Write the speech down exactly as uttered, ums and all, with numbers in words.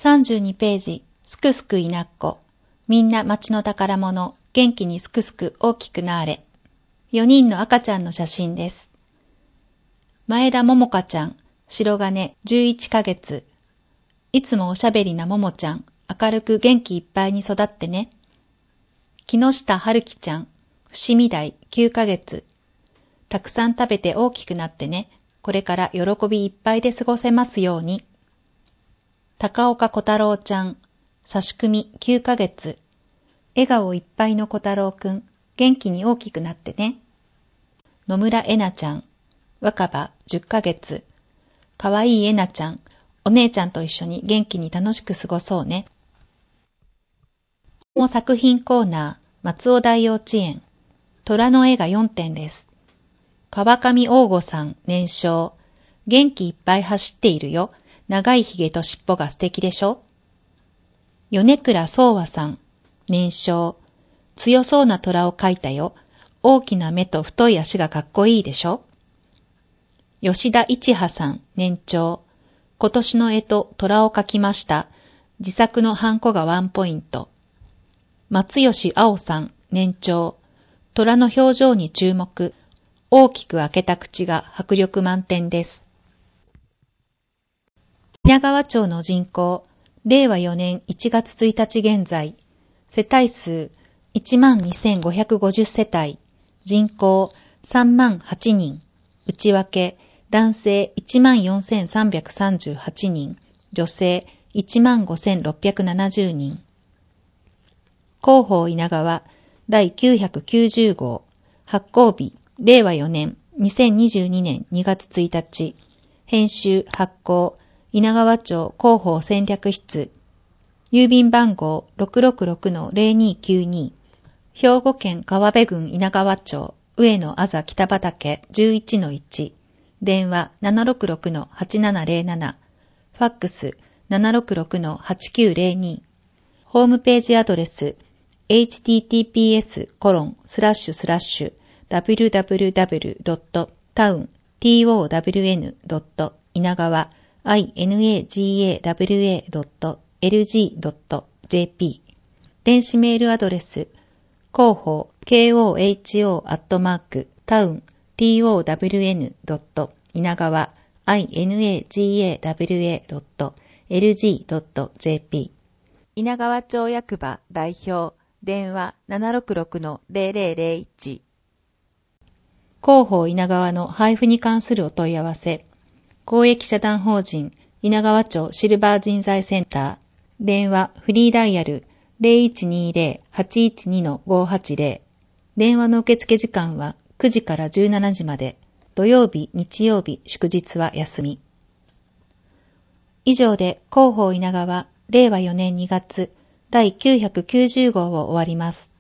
さんじゅうにページ、すくすくいなっこ。みんな町の宝物、元気にすくすく大きくなあれ。よにんの赤ちゃんの写真です。前田桃香ちゃん、白金じゅういっかげつ。いつもおしゃべりな桃ちゃん、明るく元気いっぱいに育ってね。木下春樹ちゃん、伏見台きゅうかげつ。たくさん食べて大きくなってね。これから喜びいっぱいで過ごせますように。高岡小太郎ちゃん、差し組みきゅうかげつ。笑顔いっぱいの小太郎くん、元気に大きくなってね。野村えなちゃん、若葉じゅっかげつ。かわいいえなちゃん、お姉ちゃんと一緒に元気に楽しく過ごそうね。も作品コーナー、松尾大幼稚園。虎の絵がよんてんです。川上王吾さん、年少。元気いっぱい走っているよ。長いひげと尻尾が素敵でしょ。米倉宗和さん、年少。強そうな虎を描いたよ。大きな目と太い足がかっこいいでしょ。吉田一葉さん、年長。今年の絵と虎を描きました。自作のハンコがワンポイント。松吉青さん、年長。虎の表情に注目。大きく開けた口が迫力満点です。稲川町の人口、れいわよねんいちがつついたち現在、世帯数いちまんにせんごひゃくごじゅっせたい、人口さんまんはちにん、内訳、男性いちまんよんせんさんびゃくさんじゅうはちにん、女性いちまんごせんろっぴゃくななじゅうにん。広報稲川だいきゅうひゃくきゅうじゅうごう、発行日、れいわよねんにせんにじゅうにねんにがつついたち、編集発行、稲川町広報戦略室、郵便番号 ろくろくろくのぜろにきゅうに、兵庫県川辺郡稲川町上野あざ北畑 じゅういちのいち、電話 ななろくろくのはちななぜろなな、ファックス ななろくろくのはちきゅうぜろに、ホームページアドレス エイチティーティーピーエスコロンスラッシュスラッシュダブリューダブリューダブリュードットタウンドット稲川 イナガワ ドットエルジー ドットジェーピー 電子メールアドレス広報 ケーオーエイチオー アットマークタウン ドット稲川 イナガワ ドットエルジー ドットジェーピー 稲川町役場代表電話 ななろくろくのぜろぜろぜろいち。広報稲川の配布に関するお問い合わせ、公益社団法人稲川町シルバー人材センター、電話フリーダイヤル ゼロいちにゼロ はちいちにのごはちゼロ、電話の受付時間はくじからじゅうしちじまで、土曜日、日曜日、祝日は休み。以上で広報稲川れいわよねんにがつだいきゅうひゃくきゅうじゅうごうを終わります。